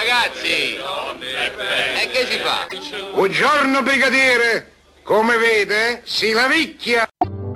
Ragazzi, e che si fa? Buongiorno brigadiere, come vede si lavicchia.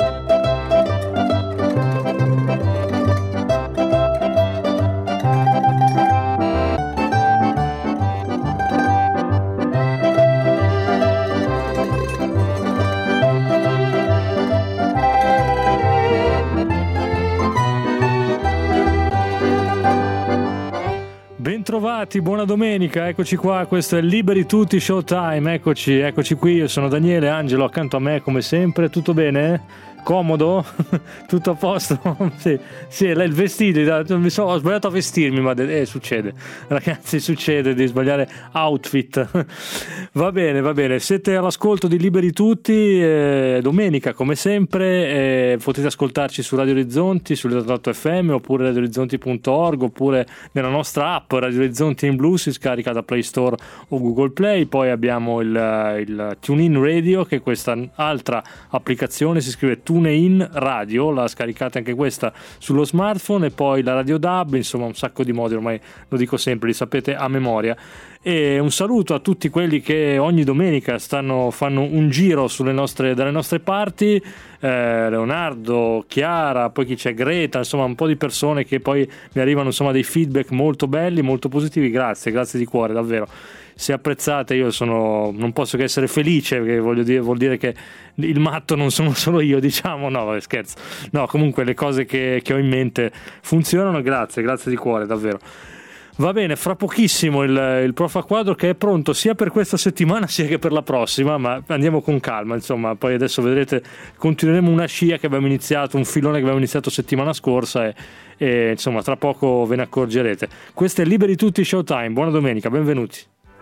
Bentrovati, buona domenica, eccoci qua, questo è Liberi Tutti Showtime, eccoci qui, io sono Daniele, Angelo accanto a me come sempre, tutto bene? Comodo? Tutto a posto? Sì, il vestito, ho sbagliato a vestirmi, ma succede, ragazzi, succede di sbagliare outfit. Va bene, siete all'ascolto di Liberi Tutti, domenica come sempre, potete ascoltarci su Radio Orizzonti, sull'88 FM, oppure radioorizzonti.org, oppure nella nostra app Radio Orizzonti in Blu, si scarica da Play Store o Google Play. Poi abbiamo il TuneIn Radio, che è questa altra applicazione, si scrive TuneIn Radio, la scaricate anche questa sullo smartphone, e poi la Radio DAB, insomma un sacco di modi, ormai lo dico sempre, li sapete a memoria. E un saluto a tutti quelli che ogni domenica fanno un giro dalle nostre parti, Leonardo, Chiara, poi chi c'è, Greta, insomma un po' di persone che poi mi arrivano insomma dei feedback molto belli, molto positivi. Grazie di cuore, davvero. Se apprezzate, io non posso che essere felice, perché vuol dire che il matto non sono solo io, diciamo. No, scherzo. No, comunque le cose che ho in mente funzionano. Grazie di cuore, davvero. Va bene, fra pochissimo il Prof a Quadro, che è pronto sia per questa settimana sia che per la prossima, ma andiamo con calma, insomma. Poi adesso vedrete, continueremo una scia che abbiamo iniziato, un filone che abbiamo iniziato settimana scorsa, e insomma tra poco ve ne accorgerete. Questo è Liberi Tutti Showtime, buona domenica, benvenuti.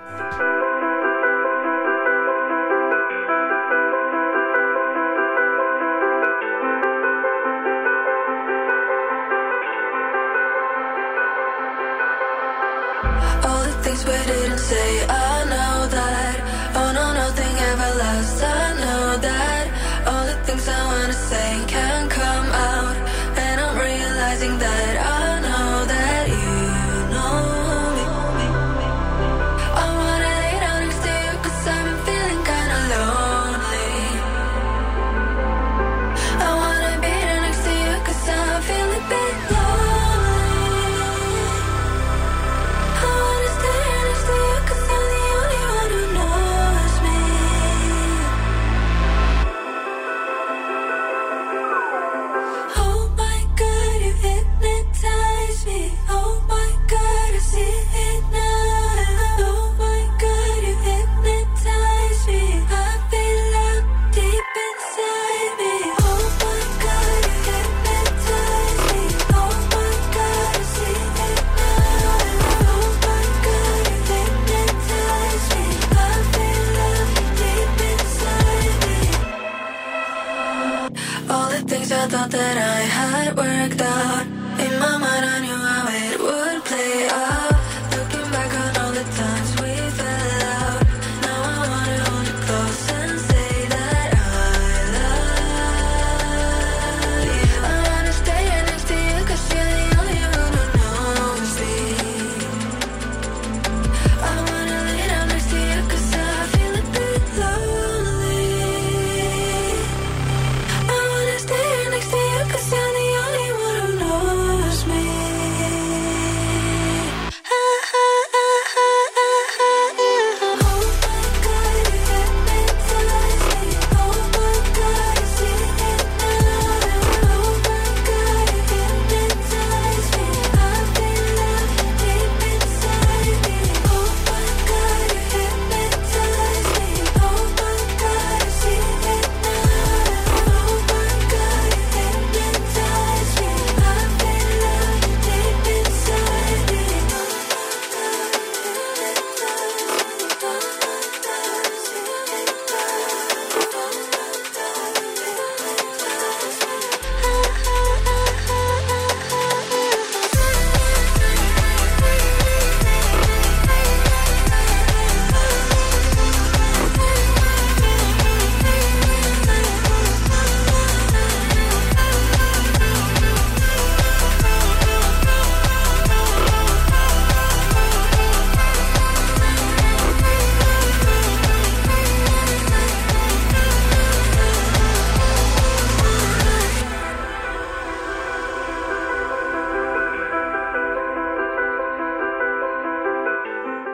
We didn't say, I know that. Oh no, nothing ever lasts. I know that. All the things I wanna say can't come out, and I'm realizing that I know that you know me. I wanna lay down next to you 'cause I've been feeling kinda lonely. I wanna be there next to you 'cause I'm feeling a bit lonely. I wanna stay next to you 'cause I'm the only one who knows me. Oh my God, you hypnotize me. Oh my God, I see it now. Oh my God, you hypnotize me. I feel love deep inside me. Oh my God, you hypnotize me. Oh my God, I see it now. Oh my God, you hypnotize me. I feel love deep inside me. All the things I thought that I had worked out, in my mind I knew how it would play out. Looking back on all the times we fell out, now I wanna hold you close and say that I love you. I wanna stay right next to you 'cause you're the only one who knows me. I wanna lay down next to you 'cause I feel a bit lonely. I wanna stay right next to you 'cause you're the only one who knows me.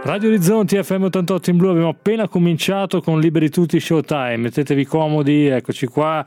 Radio Orizzonti FM 88 in blu, abbiamo appena cominciato con Liberi Tutti Showtime, mettetevi comodi, eccoci qua.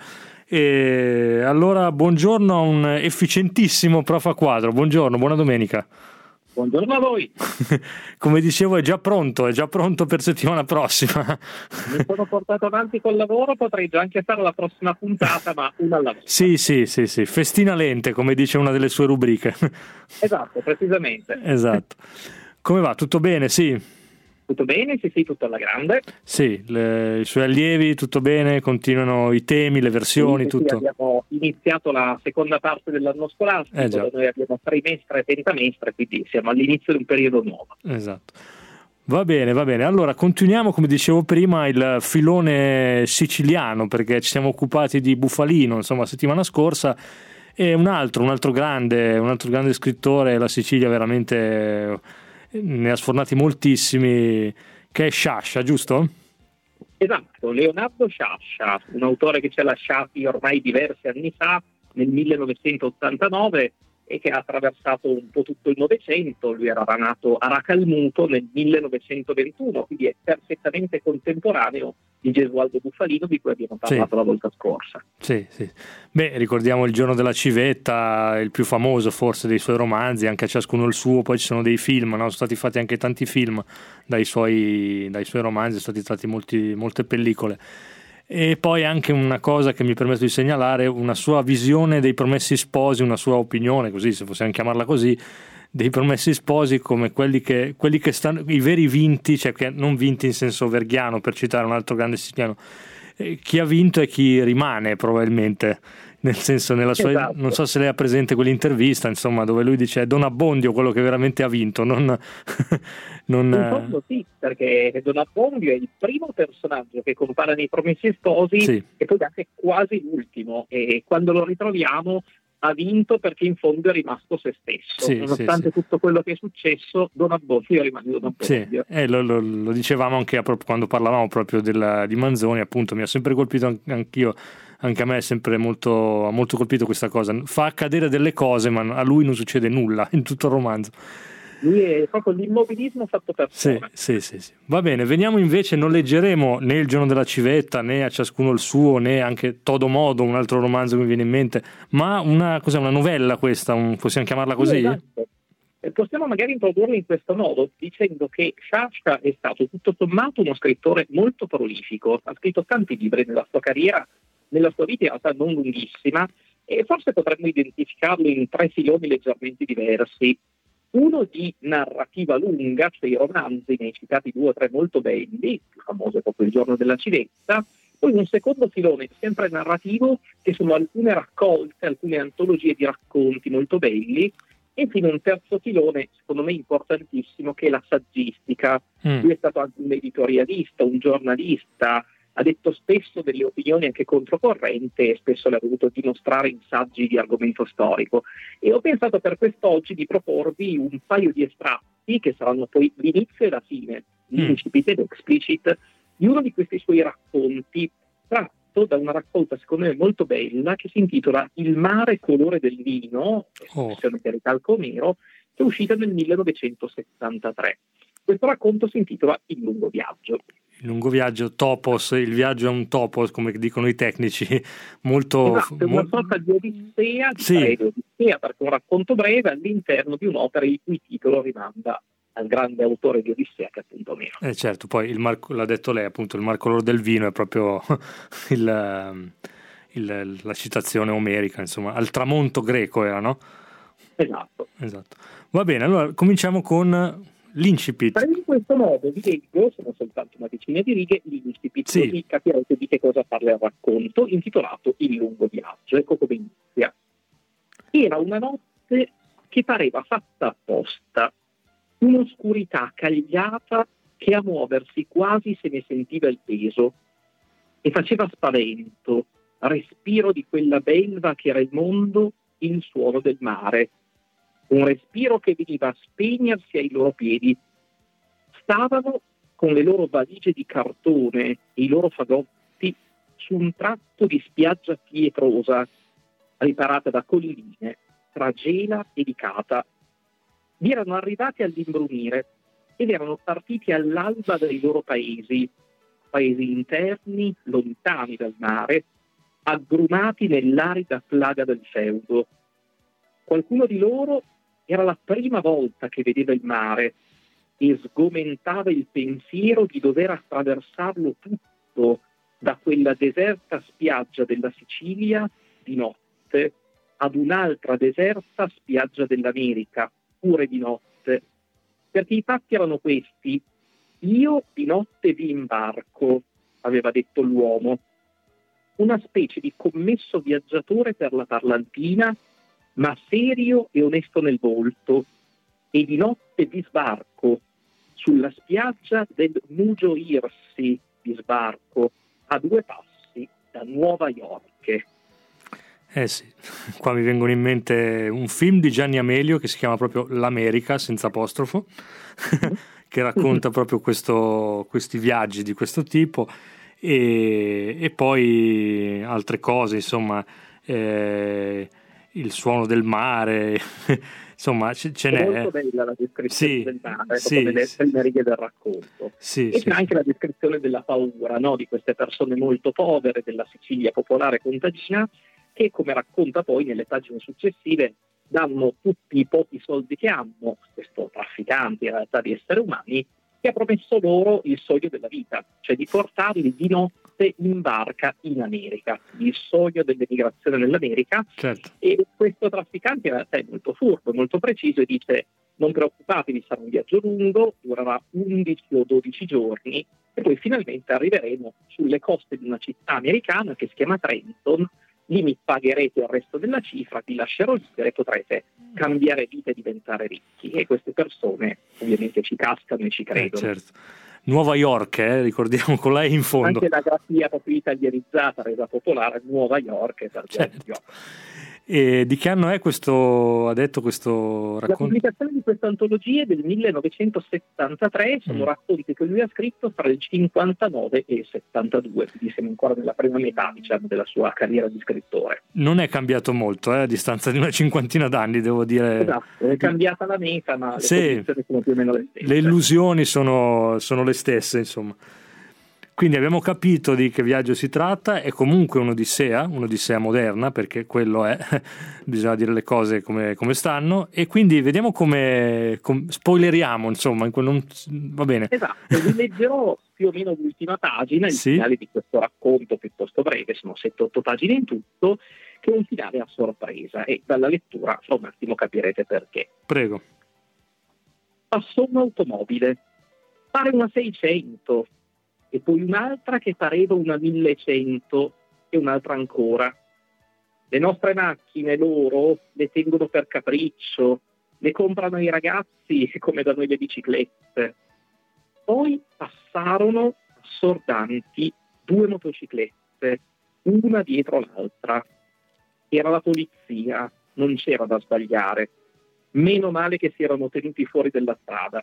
E allora buongiorno a un efficientissimo Prof a Quadro, buongiorno, buona domenica. Buongiorno a voi. Come dicevo è già pronto per settimana prossima. Mi sono portato avanti col lavoro, potrei già anche fare la prossima puntata, ma una alla volta. Sì, festina lente, come dice una delle sue rubriche. Esatto, precisamente. Esatto. Come va? Tutto bene? Sì. Tutto bene? Sì, tutto alla grande. Sì, i suoi allievi, tutto bene? Continuano i temi, le versioni, sì, tutto? Sì, abbiamo iniziato la seconda parte dell'anno scolastico, noi abbiamo trimestre e tentamestre, quindi siamo all'inizio di un periodo nuovo. Esatto. Va bene. Allora, continuiamo, come dicevo prima, il filone siciliano, perché ci siamo occupati di Bufalino, insomma, settimana scorsa, e un altro grande scrittore, la Sicilia veramente ne ha sfornati moltissimi, che è Sciascia, giusto? Esatto, Leonardo Sciascia, un autore che ci ha lasciati ormai diversi anni fa, nel 1989, e che ha attraversato un po' tutto il Novecento. Lui era nato a Racalmuto nel 1921, quindi è perfettamente contemporaneo di Gesualdo Bufalino, di cui abbiamo parlato la volta scorsa. Sì. Beh, ricordiamo Il giorno della civetta, il più famoso forse dei suoi romanzi, anche a ciascuno il suo, poi ci sono dei film, no? Sono stati fatti anche tanti film dai suoi romanzi, sono stati tratti molte pellicole. E poi anche una cosa che mi permetto di segnalare, una sua visione dei Promessi Sposi, una sua opinione, così se possiamo chiamarla così, dei Promessi Sposi come quelli che stanno, i veri vinti, cioè che non vinti in senso verghiano, per citare un altro grande siciliano, chi ha vinto e chi rimane probabilmente, nel senso nella sua, esatto. Non so se lei ha presente quell'intervista, insomma, dove lui dice è Don Abbondio quello che veramente ha vinto, non in fondo sì, perché Don Abbondio è il primo personaggio che compare nei Promessi Sposi, sì. E poi anche quasi l'ultimo, e quando lo ritroviamo ha vinto perché in fondo è rimasto se stesso, sì, nonostante tutto quello che è successo. Don Abbondio rimane Don Abbondio. Sì, lo dicevamo anche quando parlavamo proprio di Manzoni, appunto. Mi ha sempre colpito anche a me è sempre ha molto colpito questa cosa, fa accadere delle cose ma a lui non succede nulla in tutto il romanzo. Lui è proprio l'immobilismo fatto persona. Sì. Va bene, veniamo invece, non leggeremo né Il giorno della civetta, né A ciascuno il suo, né anche Todo Modo, un altro romanzo che mi viene in mente, ma una novella questa, possiamo chiamarla così? Esatto. Possiamo magari introdurlo in questo modo, dicendo che Sciascia è stato tutto sommato uno scrittore molto prolifico, ha scritto tanti libri nella sua carriera, nella sua vita in realtà non lunghissima, e forse potremmo identificarlo in 3 filoni leggermente diversi. Uno di narrativa lunga, cioè i romanzi, ne hai citati 2 o 3 molto belli, il più famoso è proprio Il giorno della civetta, poi un secondo filone sempre narrativo, che sono alcune raccolte, alcune antologie di racconti molto belli, e infine un terzo filone, secondo me importantissimo, che è la saggistica. Lui è stato anche un editorialista, un giornalista, ha detto spesso delle opinioni anche controcorrente e spesso le ha voluto dimostrare in saggi di argomento storico. E ho pensato per quest'oggi di proporvi un paio di estratti che saranno poi l'inizio e la fine, l'incipit ed explicit, di uno di questi suoi racconti, tratto da una raccolta secondo me molto bella che si intitola Il mare colore del vino, espressione che ricalca Omero, che è uscita nel 1973. Questo racconto si intitola Il lungo viaggio. Il lungo viaggio, topos, il viaggio è un topos, come dicono i tecnici, molto... Esatto, una sorta di odissea, odissea, perché un racconto breve all'interno di un'opera il cui titolo rimanda al grande autore di Odissea, che è appunto Omero. Certo, poi l'ha detto lei, appunto, il mar color del vino è proprio la citazione omerica, insomma, al tramonto greco era, no? Esatto. Va bene, allora cominciamo con... l'incipit. In questo modo vi leggo, sono soltanto una decina di righe, l'incipit, così capirete di che cosa parla il racconto, intitolato Il lungo viaggio. Ecco come inizia. Era una notte che pareva fatta apposta, un'oscurità cagliata che a muoversi quasi se ne sentiva il peso, e faceva spavento, respiro di quella belva che era il mondo, il suono del mare. Un respiro che veniva a spegnersi ai loro piedi. Stavano con le loro valigie di cartone e i loro fagotti su un tratto di spiaggia pietrosa, riparata da colline, tra gela e licata. Vi erano arrivati all'imbrunire ed erano partiti all'alba dai loro paesi interni, lontani dal mare, aggrumati nell'arida plaga del feudo. Qualcuno di loro era la prima volta che vedeva il mare e sgomentava il pensiero di dover attraversarlo tutto, da quella deserta spiaggia della Sicilia di notte ad un'altra deserta spiaggia dell'America, pure di notte. Perché i fatti erano questi: io di notte vi imbarco, aveva detto l'uomo, una specie di commesso viaggiatore per la parlantina, ma serio e onesto nel volto, e di notte vi sbarco sulla spiaggia del New Jersey, vi sbarco a 2 passi da Nuova York. Eh sì, qua mi vengono in mente un film di Gianni Amelio che si chiama proprio L'America, senza apostrofo, che racconta proprio questi viaggi di questo tipo, e poi altre cose, insomma, il suono del mare, insomma ce n'è. È molto bella la descrizione del mare, sì, nelle righe del racconto. Sì, e c'è anche la descrizione della paura, no? Di queste persone molto povere della Sicilia popolare contadina, che, come racconta poi nelle pagine successive, danno tutti i pochi soldi che hanno, questo trafficante in realtà di esseri umani, che ha promesso loro il sogno della vita, cioè di portarli di notte in barca in America, il sogno dell'emigrazione nell'America. Certo. E questo trafficante in realtà è molto furbo, molto preciso, e dice: non preoccupatevi, sarà un viaggio lungo, durerà 11 o 12 giorni e poi finalmente arriveremo sulle coste di una città americana che si chiama Trenton. Lì mi pagherete il resto della cifra, vi lascerò libere e potrete cambiare vita e diventare ricchi. E queste persone ovviamente ci cascano e ci credono. Certo. Nuova York, ricordiamo, con lei in fondo. Anche la grafia proprio italianizzata, resa popolare, Nuova York. Certo. E di che anno è questo, ha detto, questo racconto? La pubblicazione di questa antologia è del 1973, sono racconti che lui ha scritto tra il 59 e il 72, quindi siamo ancora nella prima metà, diciamo, della sua carriera di scrittore. Non è cambiato molto, a distanza di una cinquantina d'anni, devo dire. Esatto, è cambiata la meta, ma le condizioni sono più o meno le stesse. Le illusioni sono le stesse, insomma. Quindi abbiamo capito di che viaggio si tratta, è comunque un'odissea moderna, perché quello è, bisogna dire le cose come stanno, e quindi vediamo come spoileriamo, insomma, va bene. Esatto, vi leggerò più o meno l'ultima pagina, il finale di questo racconto piuttosto breve, sono 7-8 pagine in tutto, che è un finale a sorpresa, e dalla lettura fra un attimo capirete perché. Prego. Passò un'automobile, pare una 600, e poi un'altra che pareva una 1100 e un'altra ancora. Le nostre macchine loro le tengono per capriccio, le comprano i ragazzi come da noi le biciclette. Poi passarono assordanti 2 motociclette, una dietro l'altra. Era la polizia, non c'era da sbagliare. Meno male che si erano tenuti fuori dalla strada.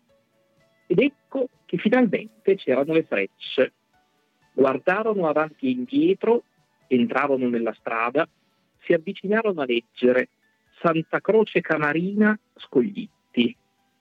Ed ecco che finalmente c'erano le frecce. Guardarono avanti e indietro, entrarono nella strada, si avvicinarono a leggere Santa Croce Camarina, Scoglitti.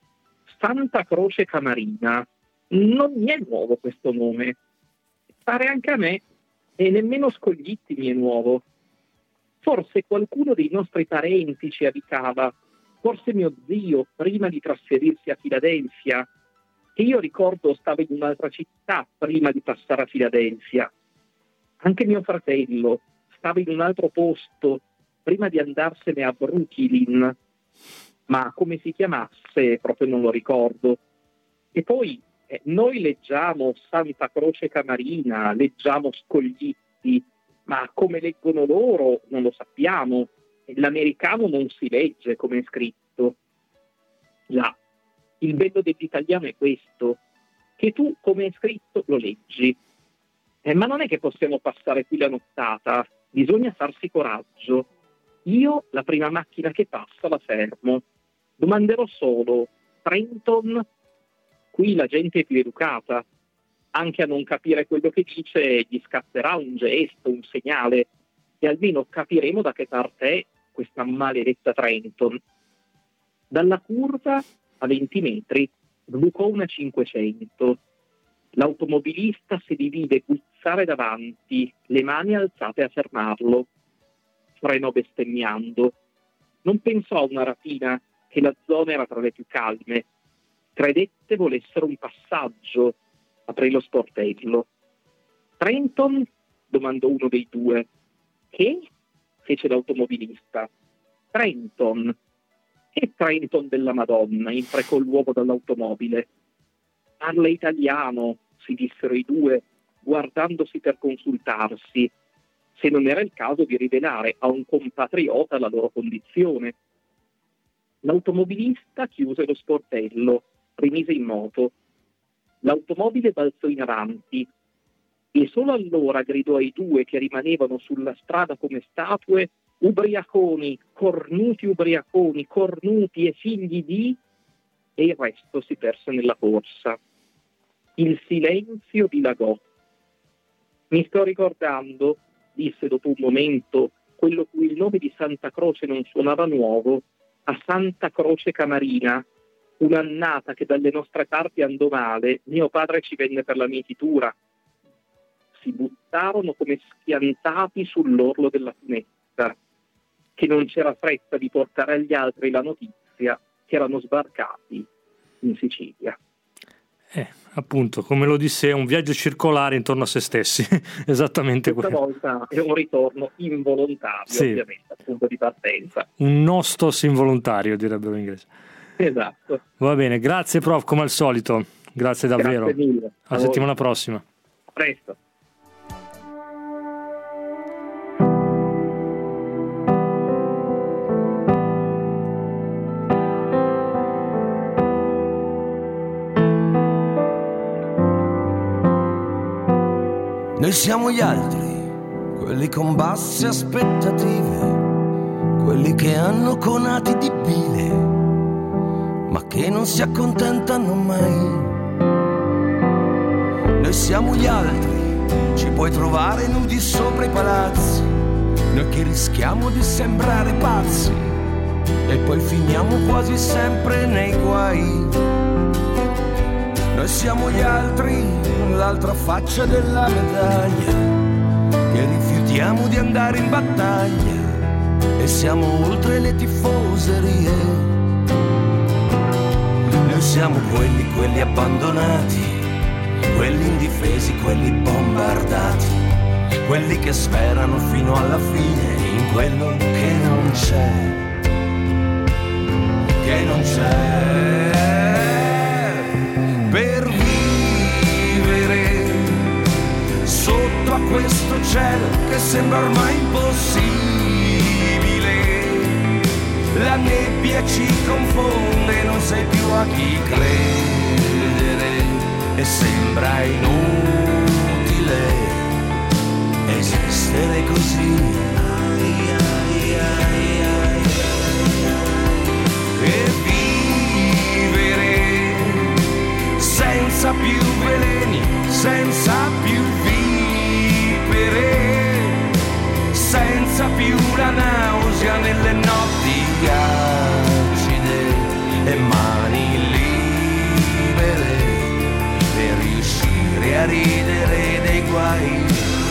Santa Croce Camarina, non mi è nuovo questo nome, pare anche a me, e nemmeno Scoglitti mi è nuovo. Forse qualcuno dei nostri parenti ci abitava, forse mio zio prima di trasferirsi a Filadelfia, che io ricordo stava in un'altra città prima di passare a Filadelfia. Anche mio fratello stava in un altro posto prima di andarsene a Brooklyn, ma come si chiamasse proprio non lo ricordo. E poi noi leggiamo Santa Croce Camarina, leggiamo Scoglitti, ma come leggono loro non lo sappiamo. L'americano non si legge come è scritto. Già. Il bello dell'italiano è questo, che tu come è scritto lo leggi. Ma non è che possiamo passare qui la nottata, bisogna farsi coraggio. Io la prima macchina che passa la fermo. Domanderò solo: Trenton? Qui la gente è più educata. Anche a non capire quello che dice gli scatterà un gesto, un segnale, e almeno capiremo da che parte è questa maledetta Trenton. Dalla curva a 20 metri sbucò una 500. L'automobilista si divide guizzare davanti, le mani alzate a fermarlo. Frenò bestemmiando. Non pensò a una rapina, che la zona era tra le più calme. Credette volessero un passaggio. Aprì lo sportello. Trenton? Domandò uno dei due. Che? Fece l'automobilista. Trenton. E Trenton della Madonna, imprecò l'uomo dall'automobile. Parla italiano, si dissero i due, guardandosi per consultarsi, se non era il caso di rivelare a un compatriota la loro condizione. L'automobilista chiuse lo sportello, rimise in moto. L'automobile balzò in avanti e solo allora gridò ai due che rimanevano sulla strada come statue: ubriaconi, cornuti e figli di... E il resto si perse nella corsa. Il silenzio dilagò. Mi sto ricordando, disse dopo un momento quello cui il nome di Santa Croce non suonava nuovo, a Santa Croce Camarina, un'annata che dalle nostre parti andò male. Mio padre ci venne per la mietitura. Si buttarono come schiantati sull'orlo della finestra, che non c'era fretta di portare agli altri la notizia che erano sbarcati in Sicilia. Appunto, come lo disse, è un viaggio circolare intorno a se stessi. Esattamente questa quello. Volta è un ritorno involontario, sì. Ovviamente, al punto di partenza. Un nostos involontario, direbbero in inglese. Esatto. Va bene, grazie prof, come al solito. Grazie davvero. Grazie mille. Alla settimana prossima. A presto. Noi siamo gli altri, quelli con basse aspettative, quelli che hanno conati di bile, ma che non si accontentano mai. Noi siamo gli altri, ci puoi trovare nudi sopra i palazzi, noi che rischiamo di sembrare pazzi e poi finiamo quasi sempre nei guai. Noi siamo gli altri, l'altra faccia della medaglia, che rifiutiamo di andare in battaglia e siamo oltre le tifoserie. Noi siamo quelli abbandonati, quelli indifesi, quelli bombardati, quelli che sperano fino alla fine in quello che non c'è, che non c'è. Per vivere sotto a questo cielo che sembra ormai impossibile, la nebbia ci confonde, non sai più a chi credere e sembra inutile esistere così. E senza più veleni, senza più vipere, senza più la nausea nelle notti acide e mani libere per riuscire a ridere dei guai.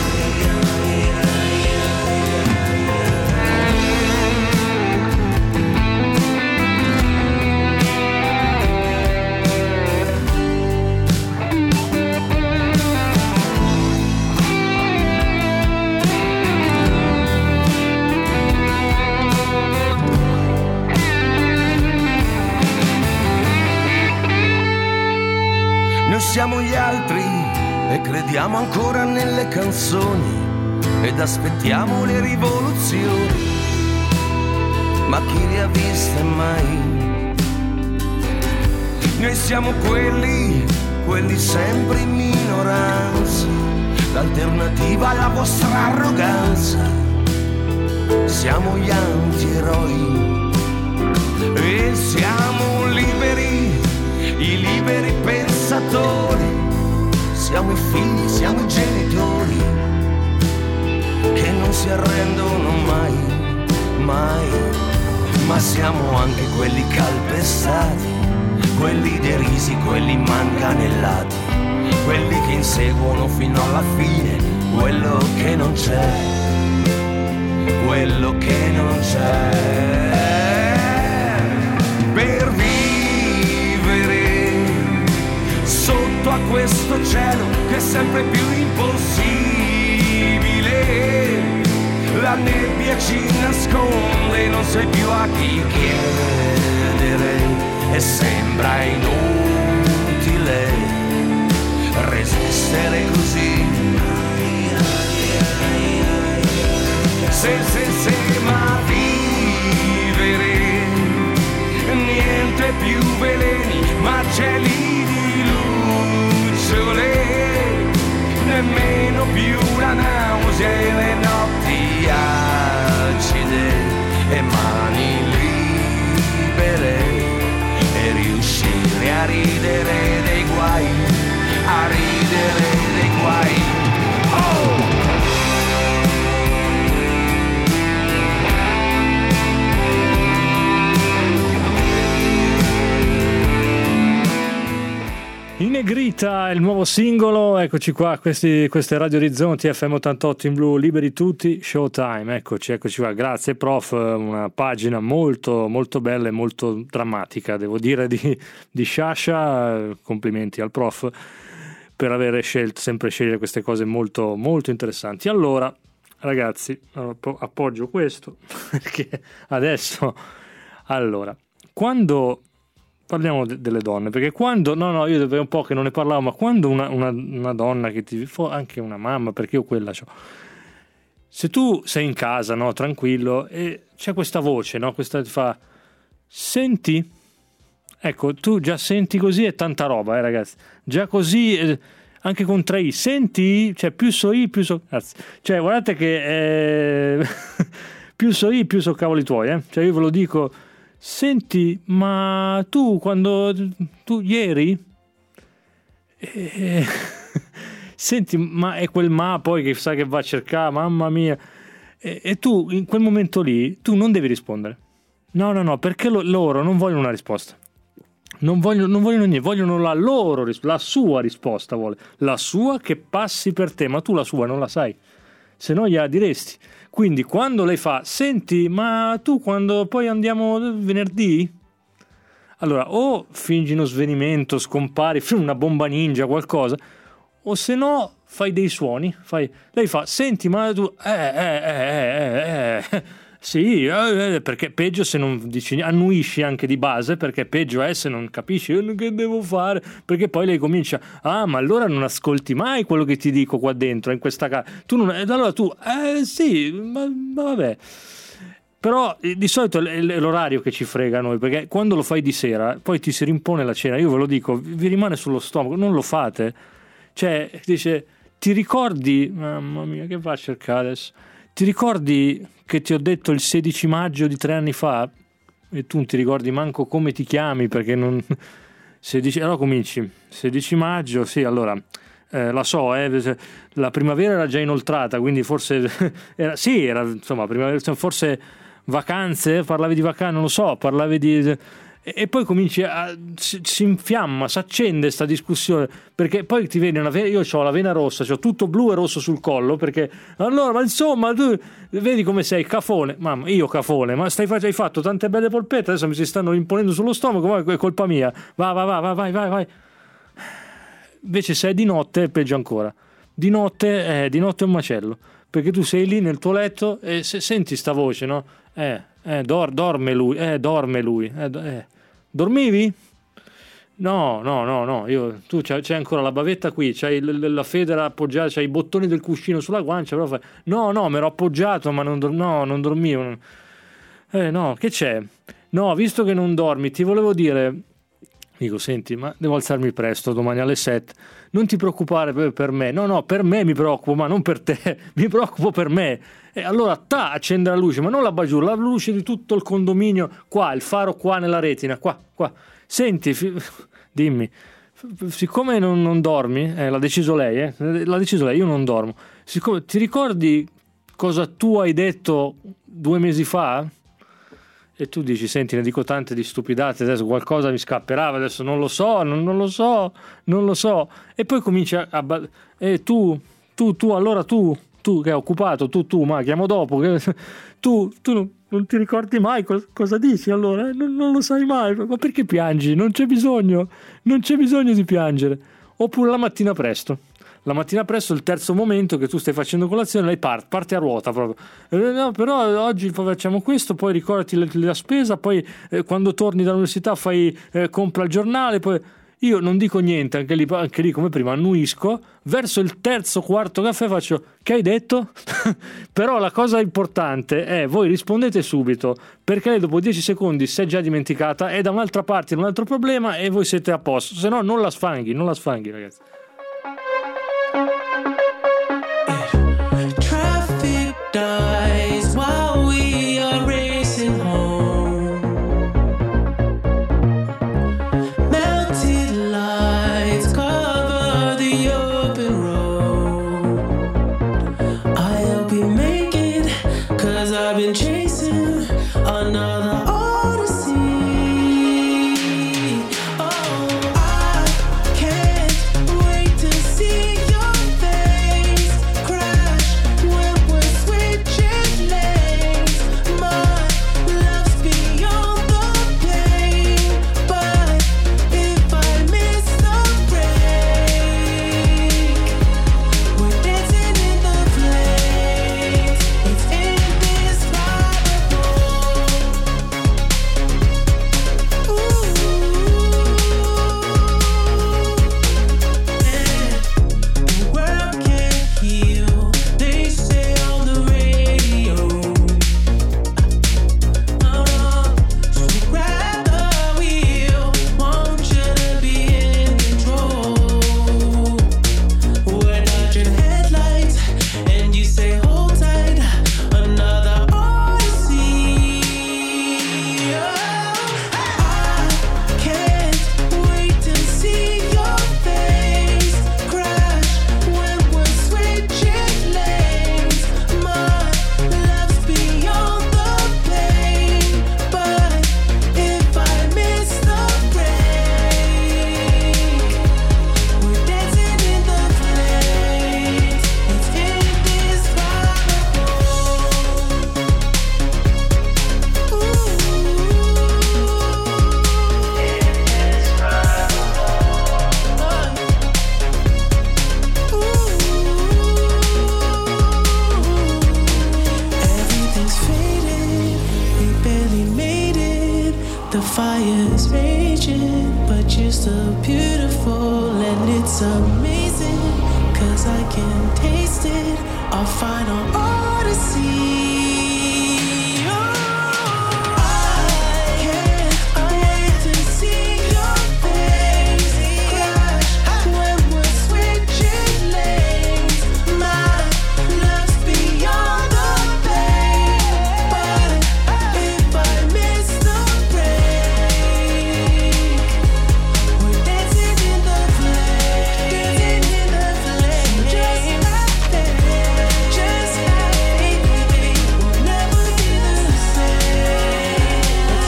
Siamo gli altri e crediamo ancora nelle canzoni ed aspettiamo le rivoluzioni, ma chi le ha viste mai? Noi siamo quelli sempre in minoranza, l'alternativa alla vostra arroganza. Siamo gli antieroi e siamo liberi, i liberi pensatori, siamo i figli, siamo i genitori che non si arrendono mai, mai, ma siamo anche quelli calpestati, quelli derisi decisi, quelli manganellati, quelli che inseguono fino alla fine quello che non c'è, quello che non c'è. Per vivere sotto a questo cielo che è sempre più impossibile, la nebbia ci nasconde, non sai più a chi chiedere e sembra inutile resistere così. Se ma vivere, niente più veleni, ma cieli di lucciole, nemmeno più la nausea e le notti acide e mani libere, e riuscire a ridere dei guai, a ridere dei guai. Oh! In Negrita, il nuovo singolo, eccoci qua, queste Radio Orizzonti, FM 88 in blu, liberi tutti, Showtime, eccoci qua, grazie prof, una pagina molto molto bella e molto drammatica, devo dire, di Sciascia, complimenti al prof per aver sempre scegliere queste cose molto molto interessanti. Allora, ragazzi, appoggio questo, perché adesso, allora, quando... Parliamo delle donne, perché quando, io è un po' che non ne parlavo, ma quando una donna che anche una mamma, perché io quella c'ho, se tu sei in casa, no, tranquillo, e c'è questa voce, no, questa ti fa, senti, ecco, tu già senti così è tanta roba, ragazzi, già così, anche con 3 i, senti, cioè più so io, più so, grazie, cioè guardate che più so io, più so cavoli tuoi, cioè io ve lo dico. Senti, ma tu ieri? Senti, ma è quel ma poi che sa che va a cercare, mamma mia. E tu in quel momento lì, tu non devi rispondere. No, perché loro non vogliono una risposta. Non vogliono niente, vogliono la sua risposta, vuole. La sua che passi per te, ma tu la sua non la sai. Se no gliela diresti. Quindi quando lei fa, senti, ma tu quando poi andiamo venerdì? Allora, o fingi uno svenimento, scompari, una bomba ninja, qualcosa, o se no fai dei suoni. Lei fa, senti, ma tu, sì, perché peggio se non dici, annuisci anche di base, perché peggio è se non capisci che devo fare, perché poi lei comincia, ma allora non ascolti mai quello che ti dico qua dentro in questa casa, allora tu, sì, ma vabbè. Però di solito è l'orario che ci frega a noi, perché quando lo fai di sera poi ti si rimpone la cena, io ve lo dico, vi rimane sullo stomaco, non lo fate, cioè dice, ti ricordi, mamma mia che va a cercare adesso, ti ricordi che ti ho detto il 16 maggio di 3 anni fa e tu non ti ricordi manco come ti chiami, perché non 16, allora cominci 16 maggio, sì, allora la so, la primavera era già inoltrata, quindi forse era insomma primavera, forse vacanze, parlavi di vacanze, non lo so, parlavi di... E poi cominci si infiamma, si accende sta discussione, perché poi ti viene io ho la vena rossa, ho tutto blu e rosso sul collo, perché allora, ma insomma tu vedi come sei cafone, mamma, io cafone, ma hai fatto tante belle polpette, adesso mi si stanno imponendo sullo stomaco, ma è colpa mia, vai. Invece se è di notte è peggio ancora, di notte è un macello, perché tu sei lì nel tuo letto e senti sta voce, no? Dorme lui. Dormivi? No. Tu c'hai ancora la bavetta qui, c'hai la federa appoggiata, c'hai i bottoni del cuscino sulla guancia, però no, mi ero appoggiato, ma non dormivo. No, che c'è? No, visto che non dormi, ti volevo dire. Dico, senti, ma devo alzarmi presto domani alle 7. Non ti preoccupare per me. No, per me mi preoccupo, ma non per te. Mi preoccupo per me. E allora accende la luce, ma non la bagiura, la luce di tutto il condominio, qua, il faro qua nella retina, qua. Senti, dimmi, siccome non dormi, l'ha deciso lei, io non dormo. Ti ricordi cosa tu hai detto 2 mesi fa? E tu dici, senti, ne dico tante di stupidate, adesso qualcosa mi scapperà, adesso non lo so, non lo so. E poi comincia e tu allora tu che hai occupato, ma chiamo dopo, tu non ti ricordi mai cosa dici allora? Non lo sai mai, ma perché piangi? Non c'è bisogno di piangere. Oppure la mattina presto, il terzo momento che tu stai facendo colazione, lei parte a ruota proprio. No, però oggi facciamo questo, poi ricordati la spesa, poi quando torni dall'università compra il giornale, poi io non dico niente, anche lì come prima annuisco, verso il quarto caffè faccio, che hai detto? Però la cosa importante è, voi rispondete subito, perché lei dopo 10 secondi si è già dimenticata, è da un'altra parte, in un altro problema, e voi siete a posto, se no non la sfanghi ragazzi. Traffic dies while we are racing home. Melted lights cover the open road. I hope you make it, 'cause I've been chasing another odyssey. Oh, I can't wait to see your face crash when we're switching lanes. My love's beyond the pain, but if I miss the break, we're dancing in the flames. It's indescribable. The world can't heal, they say on the radio. So grab the wheel, want you to be in control. We're dodging headlights, and you say hold tight, another odyssey. I can't wait to see your face crash when we're switching lanes. My love's beyond the pain, but if I miss the break, we're dancing in the flames. It's indescribable. Everything's faded, we barely made it. The fire's raging, but you're still beautiful, and it's amazing, 'cause I can taste it, our final odyssey. I can't wait to see your face crash when we're switching lanes. My love's beyond the pain, but if I miss the break, we're dancing in the flames. Just like that, just like baby, we'll never be the same. It's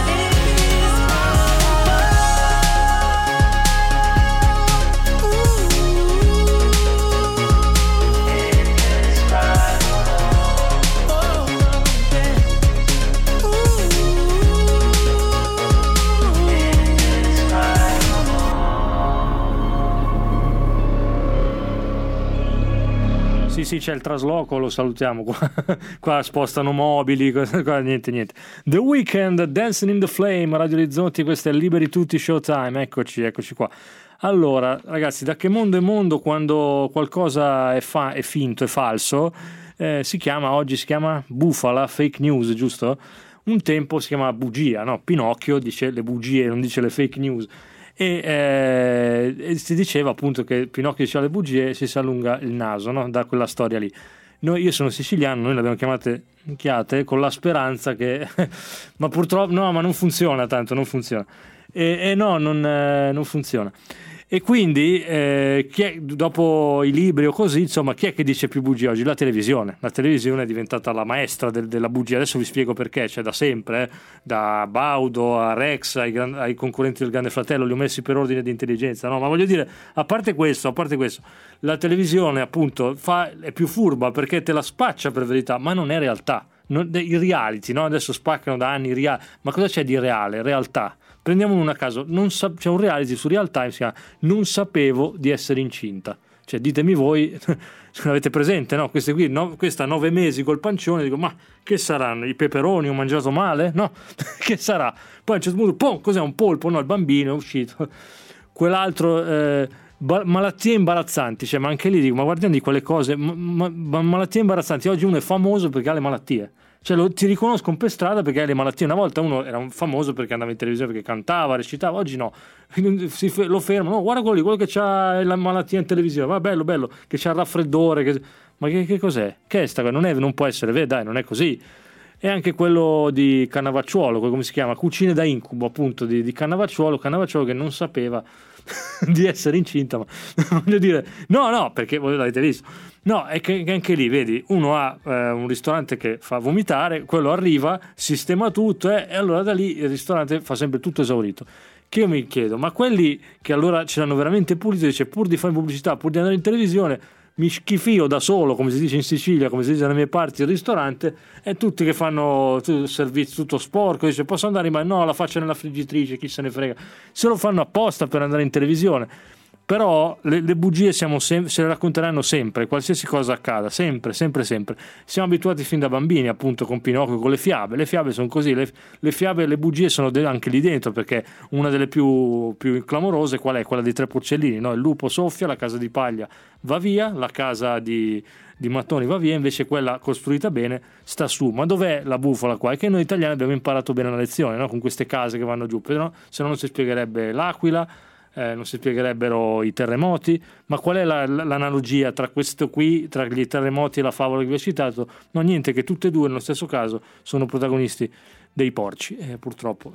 Sì, c'è il trasloco, lo salutiamo. Qua spostano mobili, qua niente. The Weeknd, Dancing in the Flame, Radio Orizzonti, questo è Liberi Tutti Showtime. Eccoci qua. Allora, ragazzi, da che mondo è mondo quando qualcosa è finto, è falso, oggi si chiama bufala, fake news, giusto? Un tempo si chiamava bugia, no? Pinocchio dice le bugie, non dice le fake news. E si diceva appunto che Pinocchio diceva le bugie e si allunga il naso, no? Da quella storia lì. Io sono siciliano, noi l'abbiamo chiamate con la speranza che ma purtroppo no, ma non funziona tanto, non funziona. Non funziona. E quindi dopo i libri o così, insomma, chi è che dice più bugie oggi? La televisione. La televisione è diventata la maestra della bugia. Adesso vi spiego perché, da sempre, da Baudo a Rex ai concorrenti del Grande Fratello, li ho messi per ordine di intelligenza, no? Ma voglio dire, a parte questo, la televisione appunto è più furba perché te la spaccia per verità, ma non è realtà. I reality, no? Adesso spaccano da anni ma cosa c'è di reale? Realtà. Prendiamo una a caso, c'è un reality su Real Time, si chiama Non sapevo di essere incinta. Cioè, ditemi voi, se l'avete presente, no? Queste qui, no? Questa 9 mesi col pancione, dico, ma che saranno? I peperoni, ho mangiato male? No, che sarà? Poi a un certo punto, cos'è un polpo? No, il bambino è uscito. Quell'altro, malattie imbarazzanti, cioè, ma anche lì dico, ma guardiamo di quelle cose, malattie imbarazzanti. Oggi uno è famoso perché ha le malattie. Cioè, ti riconoscono per strada perché hai le malattie. Una volta uno era famoso perché andava in televisione, perché cantava, recitava. Oggi no, lo fermano. No, guarda quello che ha la malattia in televisione. Va, bello, che c'ha il raffreddore. Ma che cos'è? Che è sta cosa? Non può essere, dai, non è così. E anche quello di Cannavacciuolo, come si chiama? Cucine da incubo, appunto, di Cannavacciuolo che non sapeva di essere incinta, ma voglio dire, no, perché voi l'avete visto. No, è che anche lì, vedi, uno ha un ristorante che fa vomitare, quello arriva, sistema tutto e allora da lì il ristorante fa sempre tutto esaurito. Che io mi chiedo, ma quelli che allora ce l'hanno veramente pulito, dice, pur di fare pubblicità, pur di andare in televisione, mi schifio da solo, come si dice in Sicilia, come si dice dalle mie parti, il ristorante, e tutti che fanno servizio tutto sporco, dice posso andare, ma no, la faccio nella friggitrice, chi se ne frega, se lo fanno apposta per andare in televisione. Però le bugie se le racconteranno sempre, qualsiasi cosa accada, sempre. Siamo abituati fin da bambini, appunto, con Pinocchio, con le fiabe sono così, le fiabe e le bugie sono anche lì dentro, perché una delle più clamorose qual è? Quella dei tre porcellini, no? Il lupo soffia, la casa di paglia va via, la casa di mattoni va via, invece quella costruita bene sta su. Ma dov'è la bufala qua? È che noi italiani abbiamo imparato bene la lezione, no? Con queste case che vanno giù, no? Se no non si spiegherebbe l'Aquila, non si spiegherebbero i terremoti. Ma qual è l'analogia tra questo qui, tra gli terremoti e la favola che vi ho citato? No, niente, che tutte e due nello stesso caso sono protagonisti dei porci, purtroppo.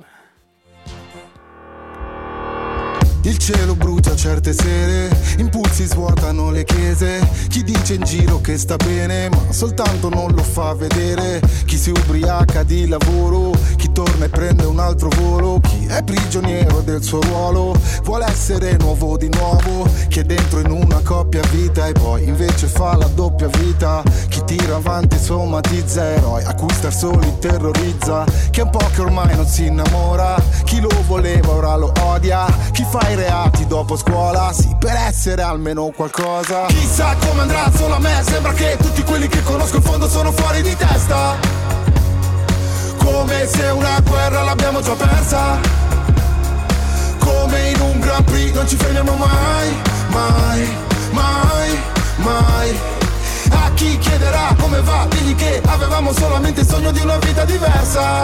Il cielo brucia certe sere, impulsi svuotano le chiese. Chi dice in giro che sta bene, ma soltanto non lo fa vedere. Chi si ubriaca di lavoro, chi torna e prende un altro volo. Chi è prigioniero del suo ruolo, vuole essere nuovo di nuovo. Chi è dentro in una coppia vita e poi invece fa la doppia vita. Chi tira avanti somatizza eroi a cui star soli terrorizza. Chi è un po' che ormai non si innamora, chi lo voleva ora lo odia. Chi fa i reati dopo scuola, sì, per essere almeno qualcosa. Chissà come andrà, solo a me sembra che tutti quelli che conosco in fondo sono fuori di testa. Come se una guerra l'abbiamo già persa. Come in un Grand Prix non ci fermiamo mai, mai, mai, mai. A chi chiederà come va, digli che avevamo solamente il sogno di una vita diversa.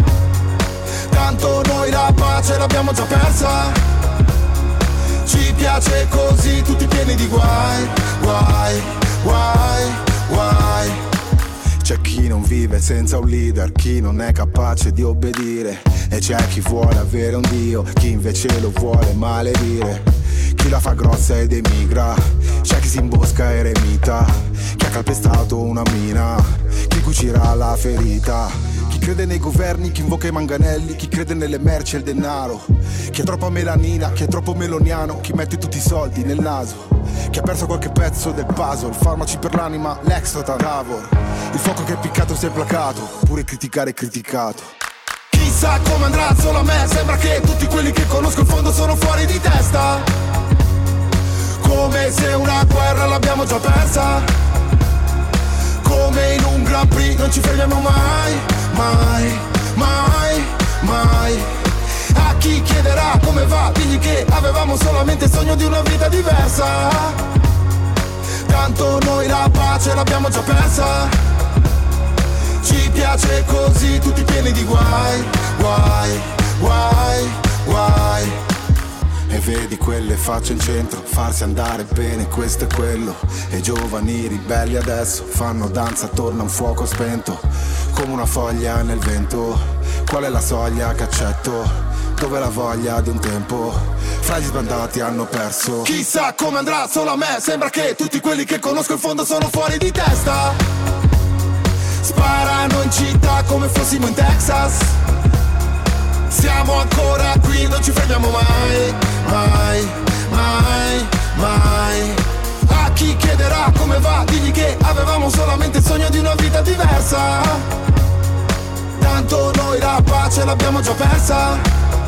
Tanto noi la pace l'abbiamo già persa. Ci piace così, tutti pieni di guai, guai, guai, guai. C'è chi non vive senza un leader, chi non è capace di obbedire. E c'è chi vuole avere un dio, chi invece lo vuole maledire. Chi la fa grossa ed emigra, c'è chi si imbosca eremita. Chi ha calpestato una mina, chi cucirà la ferita. Chi crede nei governi, chi invoca i manganelli, chi crede nelle merci e il denaro. Chi ha troppa melanina, chi è troppo meloniano, chi mette tutti i soldi nel naso. Chi ha perso qualche pezzo del puzzle, farmaci per l'anima, l'extratan, Tavor. Il fuoco che è piccato si è placato, pure criticare è criticato. Chissà come andrà, solo a me sembra che tutti quelli che conosco in fondo sono fuori di testa. Come se una guerra l'abbiamo già persa. Come in un Grand Prix non ci fermiamo mai, mai, mai, mai. A chi chiederà come va, digli che avevamo solamente il sogno di una vita diversa. Tanto noi la pace l'abbiamo già persa. Ci piace così, tutti pieni di guai, guai, guai, guai. E vedi quelle facce in centro, farsi andare bene, questo e quello. E i giovani ribelli adesso fanno danza attorno a un fuoco spento, come una foglia nel vento. Qual è la soglia che accetto? dove la voglia di un tempo fra gli sbandati hanno perso. Chissà come andrà, solo a me sembra che tutti quelli che conosco in fondo sono fuori di testa. Sparano in città come fossimo in Texas. Siamo ancora qui, non ci fermiamo mai, mai, mai, mai. A chi chiederà come va, digli che avevamo solamente il sogno di una vita diversa. Tanto noi la pace l'abbiamo già persa.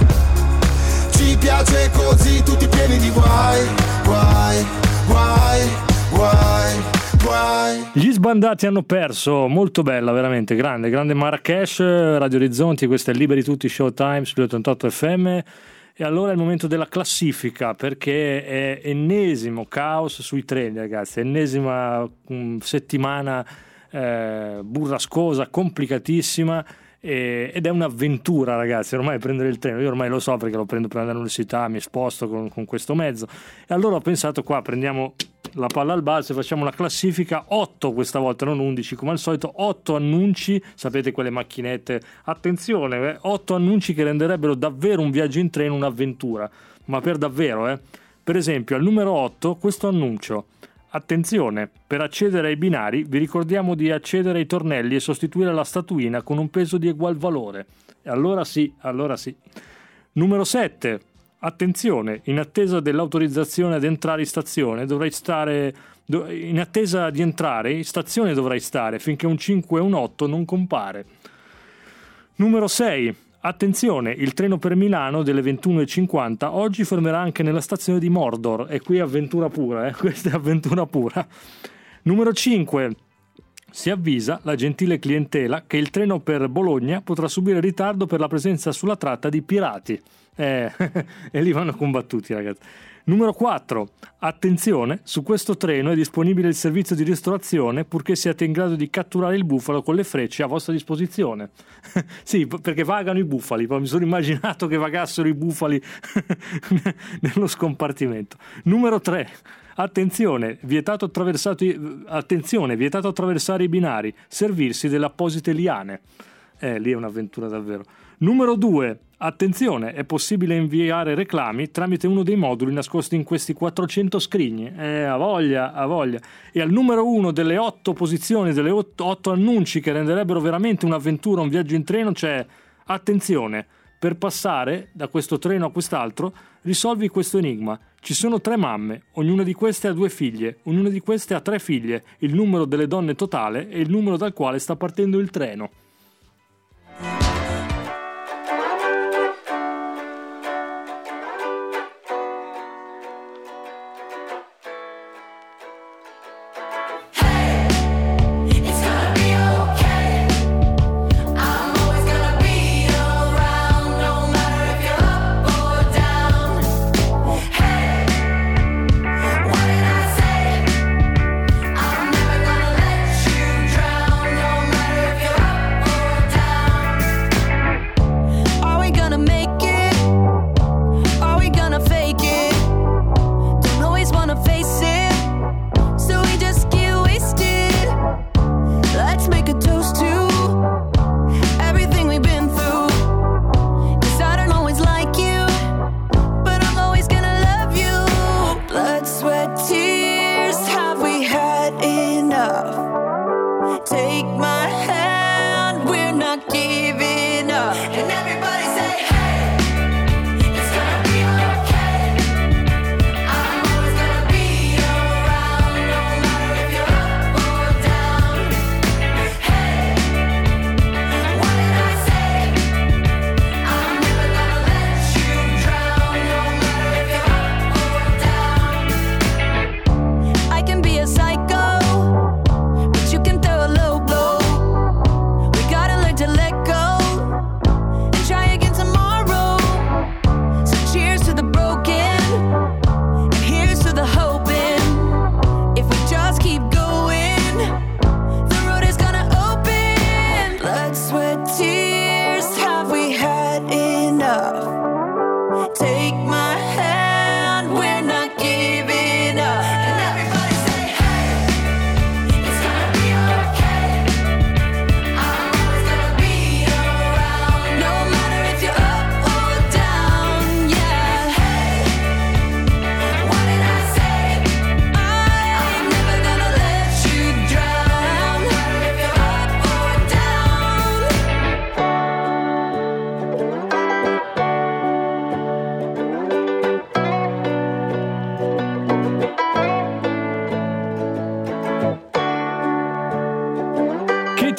Ci piace così, tutti pieni di guai, guai, guai, guai, guai. Gli sbandati hanno perso, molto bella, veramente, grande, grande Marrakesh, Radio Orizzonti, questo è Liberi Tutti Showtime sugli 88 FM. E allora è il momento della classifica, perché è ennesimo caos sui treni, ragazzi, ennesima settimana burrascosa, complicatissima, ed è un'avventura, ragazzi, ormai prendere il treno, io ormai lo so perché lo prendo per andare all'università, mi sposto con questo mezzo, e allora ho pensato qua prendiamo la palla al balzo e facciamo una classifica, 8 questa volta, non 11 come al solito, 8 annunci, sapete quelle macchinette, attenzione, 8 annunci che renderebbero davvero un viaggio in treno un'avventura, ma per davvero, per esempio al numero 8 questo annuncio: attenzione, per accedere ai binari vi ricordiamo di accedere ai tornelli e sostituire la statuina con un peso di egual valore. E allora sì. Numero 7, attenzione, in attesa dell'autorizzazione ad entrare in stazione dovrai stare, in attesa di entrare in stazione dovrai stare finché un 5 e un 8 non compare. Numero 6, attenzione, il treno per Milano delle 21:50 oggi fermerà anche nella stazione di Mordor, e qui è avventura pura, questa è avventura pura. Numero 5, si avvisa la gentile clientela che il treno per Bologna potrà subire ritardo per la presenza sulla tratta di pirati. E lì vanno combattuti, ragazzi. Numero 4, attenzione, su questo treno è disponibile il servizio di ristorazione purché siate in grado di catturare il bufalo con le frecce a vostra disposizione. Sì, perché vagano i bufali, mi sono immaginato che vagassero i bufali nello scompartimento. Numero 3, attenzione, vietato attraversare i binari, servirsi delle apposite liane. Lì è un'avventura davvero. Numero 2, attenzione, è possibile inviare reclami tramite uno dei moduli nascosti in questi 400 scrigni. A voglia. E al numero 1 delle 8 posizioni, delle 8 annunci che renderebbero veramente un'avventura, un viaggio in treno, c'è: attenzione, per passare da questo treno a quest'altro risolvi questo enigma. Ci sono 3 mamme, ognuna di queste ha 2 figlie, ognuna di queste ha 3 figlie, il numero delle donne totale e il numero dal quale sta partendo il treno. I'm never gonna let you drown, no matter if you're up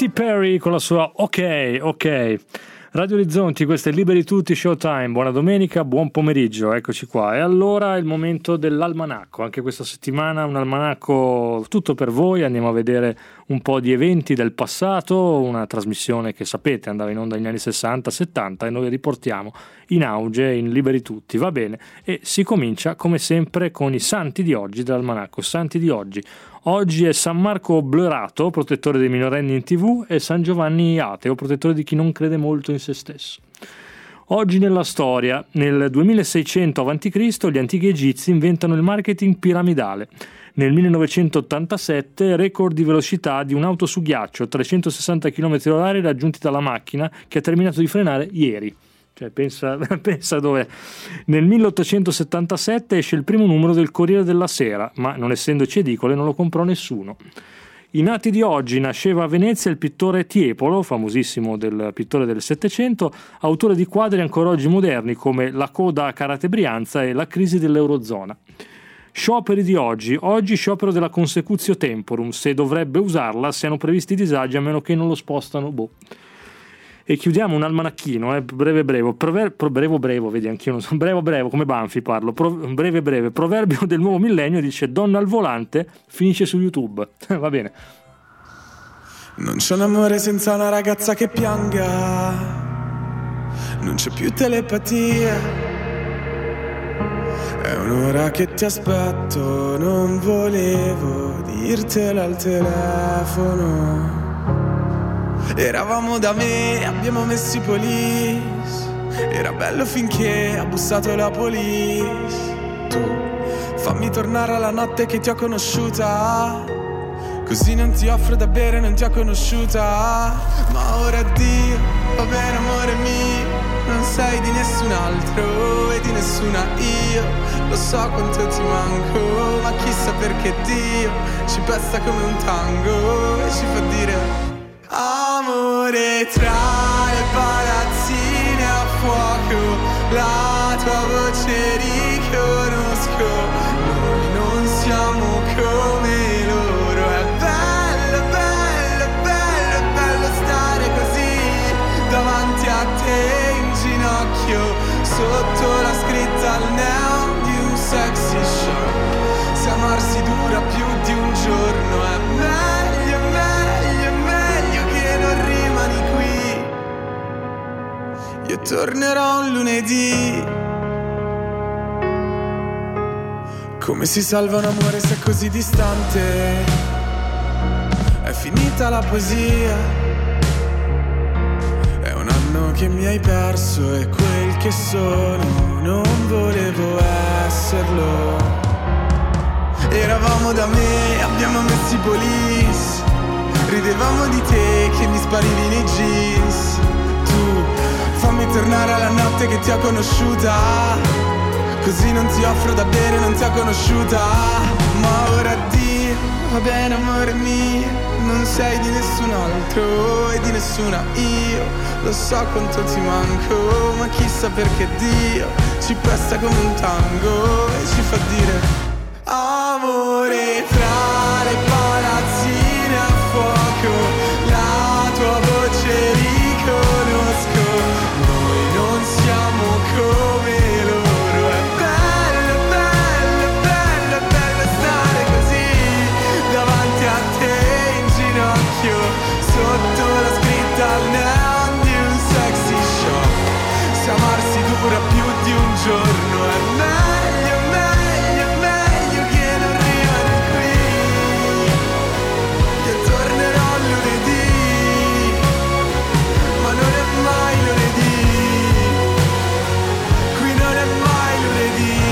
Perry con la sua Ok. Radio Orizzonti, questo è Liberi Tutti Showtime. Buona domenica, buon pomeriggio, eccoci qua. E allora è il momento dell'almanacco. Anche questa settimana un almanacco tutto per voi. Andiamo a vedere un po' di eventi del passato, una trasmissione che sapete andava in onda negli anni 60-70 e noi riportiamo in auge in Liberi Tutti, va bene? E si comincia come sempre con i santi di oggi dell'almanacco. Santi di oggi. Oggi è San Marco Oblorato, protettore dei minorenni in TV, e San Giovanni Ateo, protettore di chi non crede molto in se stesso. Oggi nella storia, nel 2600 a.C., gli antichi egizi inventano il marketing piramidale. Nel 1987 record di velocità di un'auto su ghiaccio, 360 km/h raggiunti dalla macchina che ha terminato di frenare ieri. Cioè, pensa dove. Nel 1877 esce il primo numero del Corriere della Sera, ma non essendoci edicole non lo comprò nessuno. I nati di oggi: nasceva a Venezia il pittore Tiepolo, famosissimo del pittore del Settecento, autore di quadri ancora oggi moderni come La coda a Carate Brianza e La crisi dell'Eurozona. Scioperi di oggi sciopero della consecutio temporum, se dovrebbe usarla, se hanno previsti disagi, a meno che non lo spostano, E chiudiamo un almanacchino, breve, vedi, anch'io non so, brevo, come Banfi parlo, breve, proverbio del nuovo millennio dice: donna al volante finisce su YouTube. Va bene. Non c'è un amore senza una ragazza che pianga, non c'è più telepatia, è un'ora che ti aspetto, non volevo dirtelo al telefono. Eravamo da me, abbiamo messo i police, era bello finché ha bussato la police. Tu fammi tornare alla notte che ti ho conosciuta, così non ti offro da bere, non ti ho conosciuta. Ma ora addio, va bene amore mio, non sei di nessun altro e di nessuna io. Lo so quanto ti manco, ma chissà perché Dio ci pesta come un tango e ci fa dire: amore tra le palazzine a fuoco, la tua voce riconosco. Noi non siamo come loro. È bello, bello, bello, bello stare così davanti a te in ginocchio, sotto la scritta al neon di un sexy show. Se amarsi dura più di un giorno è meglio, meglio, meglio che non rimani qui. Io tornerò un lunedì. Come si salva un amore se è così distante? È finita la poesia, è un anno che mi hai perso e quel che sono non volevo esserlo. Eravamo da me, abbiamo messo i police, ridevamo di te che mi sparivi nei jeans. Tu fammi tornare alla notte che ti ho conosciuta, così non ti offro da bere, non ti ho conosciuta. Ma ora addio, va bene amore mio, non sei di nessun altro e di nessuna io. Lo so quanto ti manco, ma chissà perché Dio ci pesta come un tango e ci fa dire: amore tra le palazzine a fuoco, la tua voce riconosco. Noi non siamo come loro. È bello, bello, bello, bello stare così davanti a te in ginocchio, sotto la scritta al neon di un sexy show. Se amarsi dura più di un giorno è meglio, meglio, meglio che non rimani qui. Io tornerò lunedì, ma non è mai lunedì. Qui non è mai lunedì.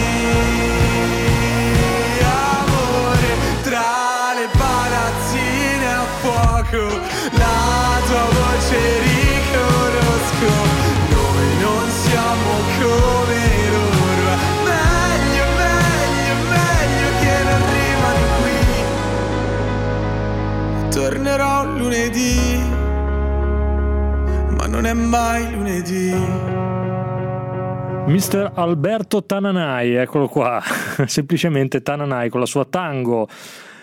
Amore tra le palazzine a fuoco, la tua voce riconosco. Noi non siamo come loro. Meglio, meglio, meglio che non rimani qui. Tornerò lunedì, ma non è mai lunedì. Mr. Alberto Tananai, eccolo qua, semplicemente Tananai con la sua Tango.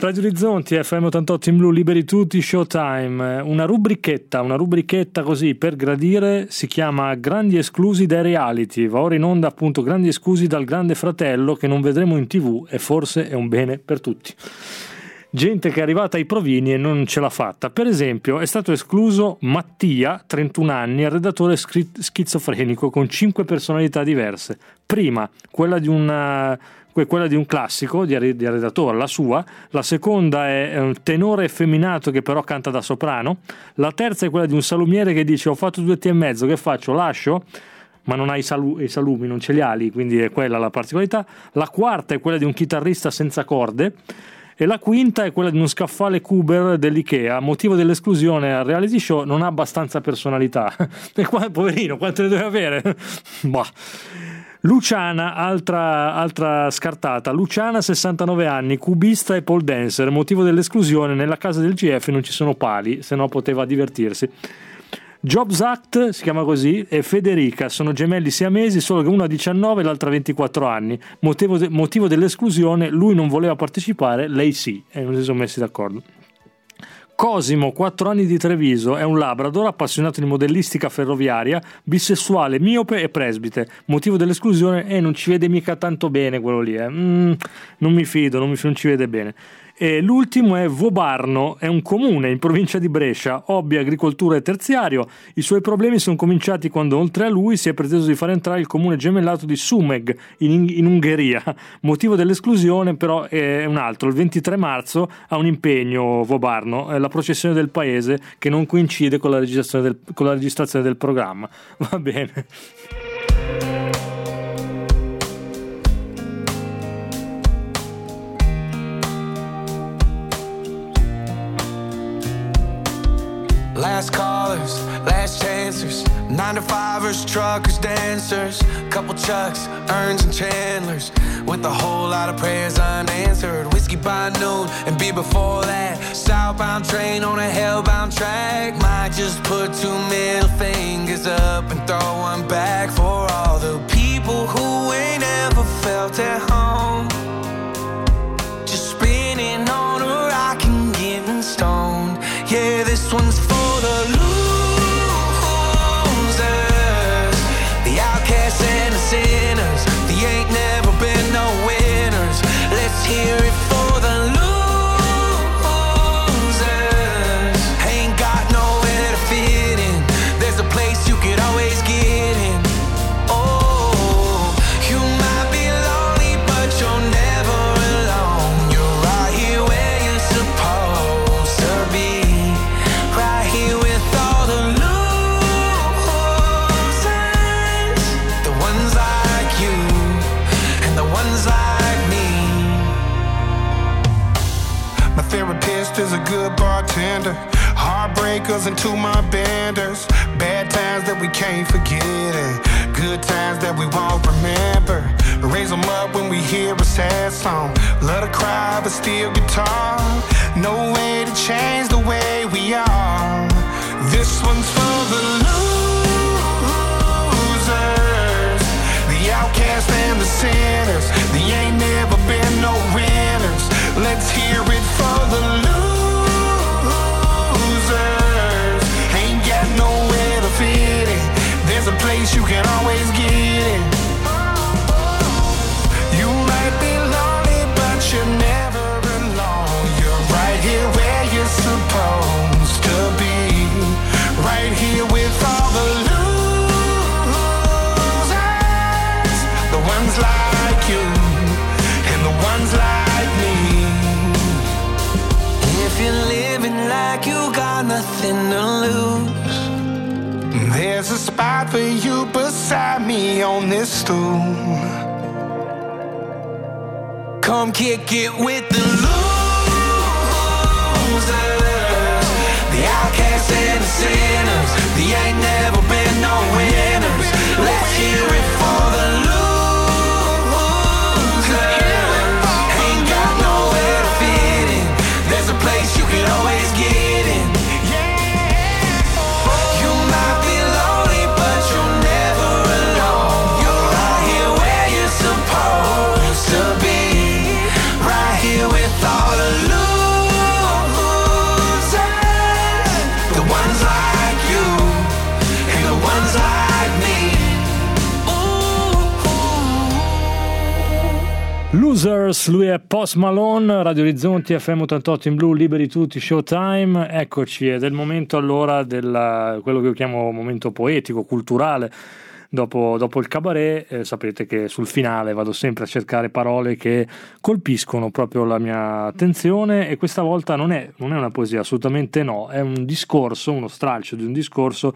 Radio Orizzonti, FM 88 in blu, liberi tutti, Showtime. Una rubrichetta così per gradire, si chiama Grandi esclusi dai reality. Va ora in onda appunto Grandi esclusi dal Grande Fratello, che non vedremo in TV e forse è un bene per tutti. Gente che è arrivata ai provini e non ce l'ha fatta. Per esempio è stato escluso Mattia, 31 anni, redattore schizofrenico con 5 personalità diverse. Prima quella di un classico di redattore, la sua. La seconda è un tenore effeminato che però canta da soprano. La terza è quella di un salumiere che dice: ho fatto 2 tti e mezzo, che faccio? Lascio? Ma non ha i salumi, non ce li ha lì, quindi è quella la particolarità. La quarta è quella di un chitarrista senza corde. E la quinta è quella di uno scaffale Kuber dell'Ikea. Motivo dell'esclusione al reality show: non ha abbastanza personalità. E qua, poverino, quanto ne deve avere? Bah. Luciana, altra scartata. Luciana, 69 anni, cubista e pole dancer. Motivo dell'esclusione: nella casa del GF non ci sono pali, se no poteva divertirsi. Jobs Act si chiama così, e Federica, sono gemelli siamesi, solo che uno ha 19 e l'altra 24 anni. Motivo dell'esclusione: lui non voleva partecipare, lei sì, e non si sono messi d'accordo. Cosimo, 4 anni, di Treviso, è un labrador appassionato di modellistica ferroviaria, bisessuale, miope e presbite. Motivo dell'esclusione: non ci vede mica tanto bene quello lì, non mi fido, non ci vede bene. E l'ultimo è Vobarno, è un comune in provincia di Brescia, hobby agricoltura e terziario. I suoi problemi sono cominciati quando oltre a lui si è preteso di far entrare il comune gemellato di Sumeg in Ungheria. Motivo dell'esclusione però è un altro: il 23 marzo ha un impegno Vobarno, è la processione del paese, che non coincide con la registrazione del programma. Va bene. Last callers, last chancers, 9-to-5ers, truckers, dancers, couple Chucks, Earns and Chandlers, with a whole lot of prayers unanswered. Whiskey by noon and beer before that. Southbound train on a hellbound track. Might just put 2 middle fingers up and throw one back for all the people who ain't ever felt at home. Just spinning on a rock and getting stoned. Yeah, this one's for the losers, the outcasts and the sinners. They ain't never been no winners. Let's hear it for the losers. Ain't got nowhere to fit in. There's a place you could always get in. Oh, you might be lonely, but you're never alone. You're right here where you're supposed to be. Right here with all the losers, the ones like you and the ones like me. My therapist is a good bartender. Heartbreakers into my benders. Bad times that we can't forget and good times that we won't remember. Raise them up when we hear a sad song. Love to cry but still guitar. No way to change the way we are. This one's for the losers, the outcasts and the sinners. They ain't never been no winners. Let's hear it for the losers. Ain't got nowhere to fit in. There's a place you can always get in. You might be lonely, but you're never alone. You're right here where you're supposed to be. Right here with all the losers, the ones like you and the ones like me. If you're living like you got nothing to lose, there's a spot for you beside me on this stool. come kick it with the losers, the outcasts and the sinners. They ain't never been no winners. Let's hear it for the losers. Ain't got nowhere to fit in. There's a place you can always get in. You might be lonely, but you're never alone. You're right here where you're supposed to be. Right here with all the losers. Losers, lui è Post Malone, Radio Orizzonti, FM 88 in blu, liberi tutti, Showtime. Eccoci, è del momento allora quello che io chiamo momento poetico, culturale. Dopo il cabaret, sapete che sul finale vado sempre a cercare parole che colpiscono proprio la mia attenzione, e questa volta non è una poesia, assolutamente no, è un discorso, uno stralcio di un discorso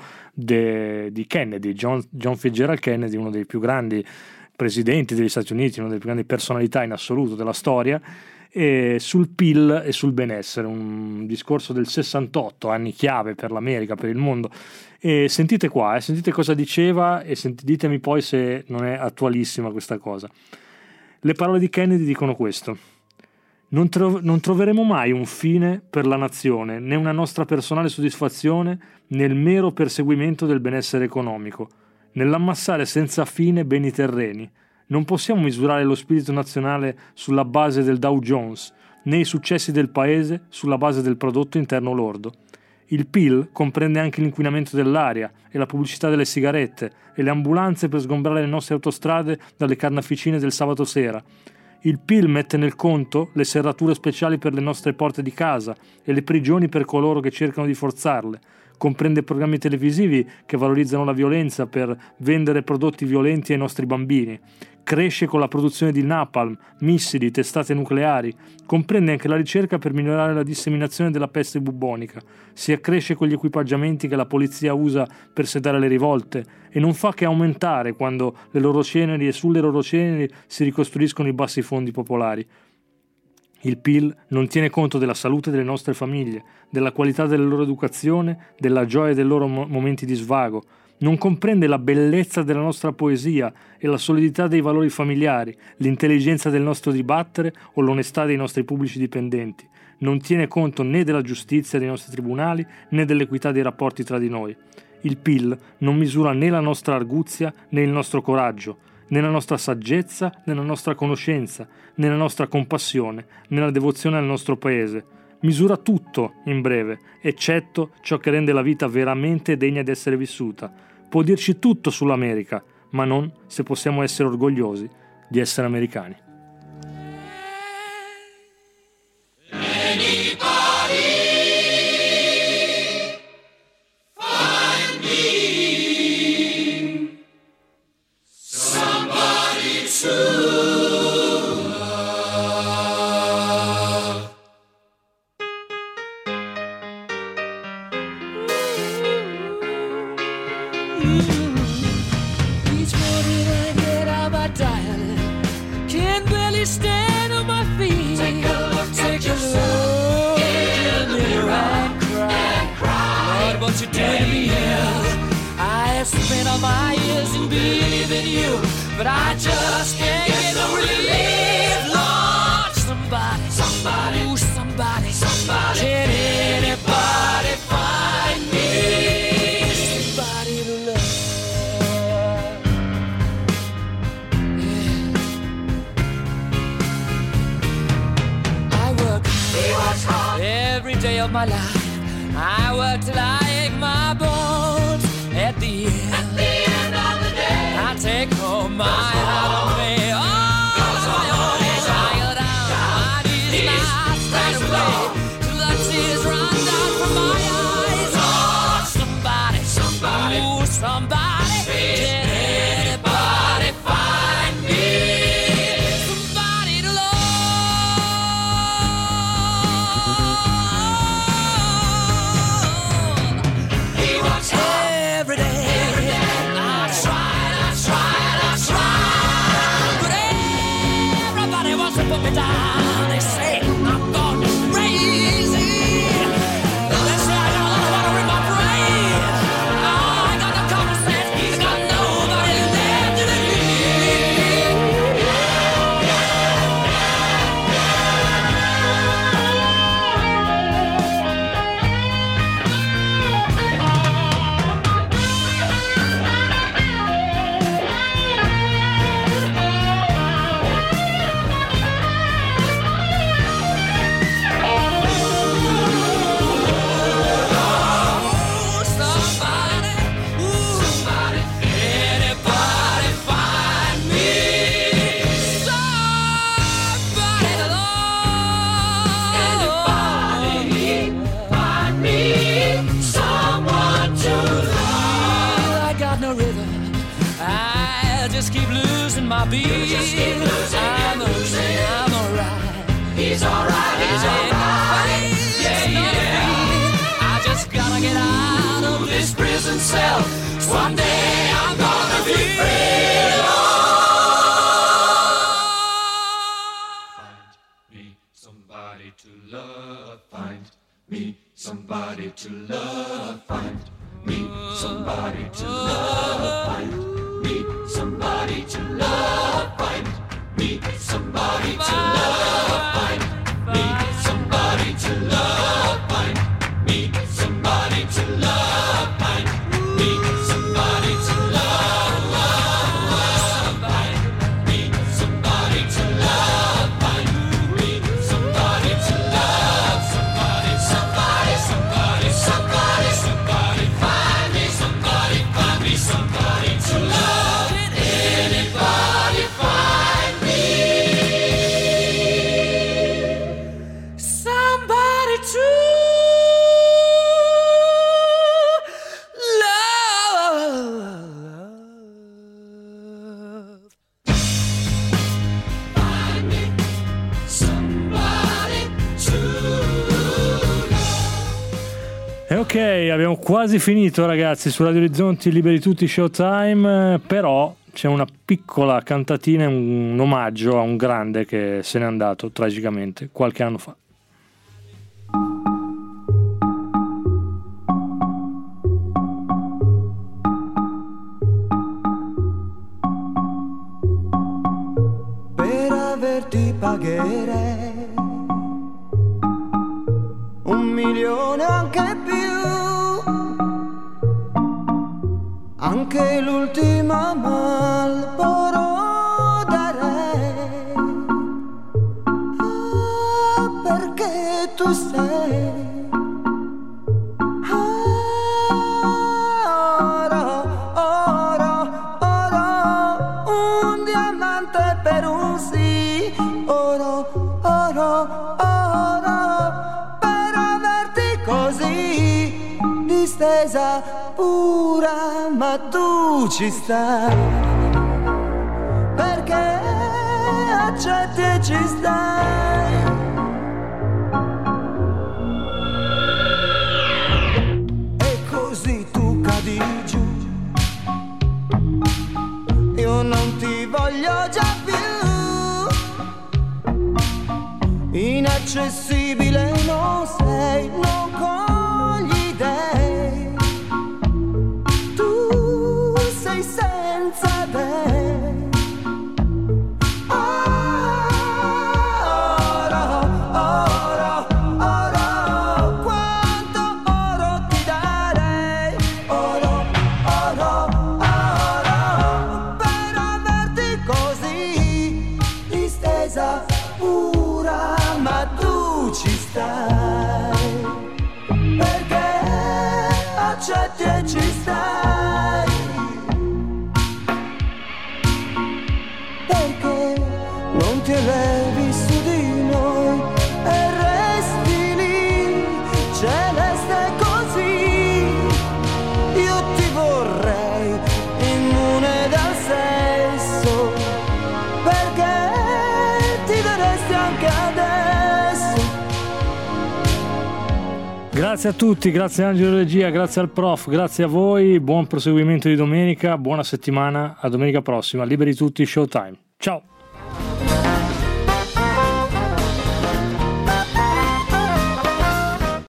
di Kennedy, John Fitzgerald Kennedy, uno dei più grandi presidenti degli Stati Uniti, una delle più grandi personalità in assoluto della storia, e sul PIL e sul benessere, un discorso del 68, anni chiave per l'America, per il mondo. E sentite qua, sentite cosa diceva e ditemi poi se non è attualissima questa cosa. Le parole di Kennedy dicono questo: non troveremo mai un fine per la nazione, né una nostra personale soddisfazione nel mero perseguimento del benessere economico, nell'ammassare senza fine beni terreni. Non possiamo misurare lo spirito nazionale sulla base del Dow Jones, né i successi del paese sulla base del prodotto interno lordo. Il PIL comprende anche l'inquinamento dell'aria e la pubblicità delle sigarette e le ambulanze per sgombrare le nostre autostrade dalle carneficine del sabato sera. Il PIL mette nel conto le serrature speciali per le nostre porte di casa e le prigioni per coloro che cercano di forzarle. Comprende programmi televisivi che valorizzano la violenza per vendere prodotti violenti ai nostri bambini. Cresce con la produzione di napalm, missili, testate nucleari. Comprende anche la ricerca per migliorare la disseminazione della peste bubbonica. Si accresce con gli equipaggiamenti che la polizia usa per sedare le rivolte e non fa che aumentare quando le loro ceneri e sulle loro ceneri si ricostruiscono i bassi fondi popolari. Il PIL non tiene conto della salute delle nostre famiglie, della qualità della loro educazione, della gioia dei loro momenti di svago. Non comprende la bellezza della nostra poesia e la solidità dei valori familiari, l'intelligenza del nostro dibattere o l'onestà dei nostri pubblici dipendenti. Non tiene conto né della giustizia dei nostri tribunali né dell'equità dei rapporti tra di noi. Il PIL non misura né la nostra arguzia né il nostro coraggio, né la nostra saggezza né la nostra conoscenza, né la nostra compassione, né la devozione al nostro paese. Misura tutto, in breve, eccetto ciò che rende la vita veramente degna di essere vissuta. Può dirci tutto sull'America, ma non se possiamo essere orgogliosi di essere americani. Each morning I get out my diet, can barely stand on my feet. Take a look at yourself in the mirror and cry. Lord, what you doing to me here? I have spent all my years in believing you, but I just can't get no relief. Lord, somebody, ooh, somebody, can anybody find me somebody to love? Every day of my life, I work till I ache my bones. At the end of the day, I take home my heart of me. All on my own, tired out, my knees not straight away, till the tears run down from my eyes. Oh, somebody, ooh, somebody, can anybody find me somebody to love? Every day, I tried. I'll be. Just keep losing and losing. I'm alright. He's alright. He's alright. Yeah. I just gotta get out of this prison cell. One day I'm gonna be free. Somebody to love, find me somebody to love, find me somebody to love, find me somebody to love, find me somebody to love, find me somebody to love, find me somebody to love, find me somebody to love, find me somebody to love, find me somebody to love, somebody, somebody, somebody, somebody, somebody, find me somebody to love. Anybody find me somebody to love. Find me somebody to love. E ok, abbiamo quasi finito ragazzi su Radio Orizzonti Liberi Tutti Showtime, però c'è una piccola cantatina, un omaggio a un grande che se n'è andato tragicamente qualche anno fa. Per averti pagherei 1 milione anche più, anche l'ultima Marlboro darei. Ah, perché tu sei oro, oro, oro, un diamante per un sì, oro, oro, oro, per averti così distesa pura, ma tu ci stai, perché accetti e ci stai. E così tu cadi giù, io non ti voglio già più, inaccessibile non sei, non cogli dei, tu sei senza dei. Oro, oro, oro, quanto oro ti darei, oro, oro, oro, per averti così distesa pura, ma tu ci stai, perché accetti e ci stai, perché non ti elevi su di noi e resti lì celeste così. Io ti vorrei immune dal sesso, perché ti daresti anche adesso. Grazie a tutti, grazie a Angelo Regia, grazie al prof, grazie a voi, buon proseguimento di domenica, buona settimana, a domenica prossima, Liberi Tutti Showtime. Ciao!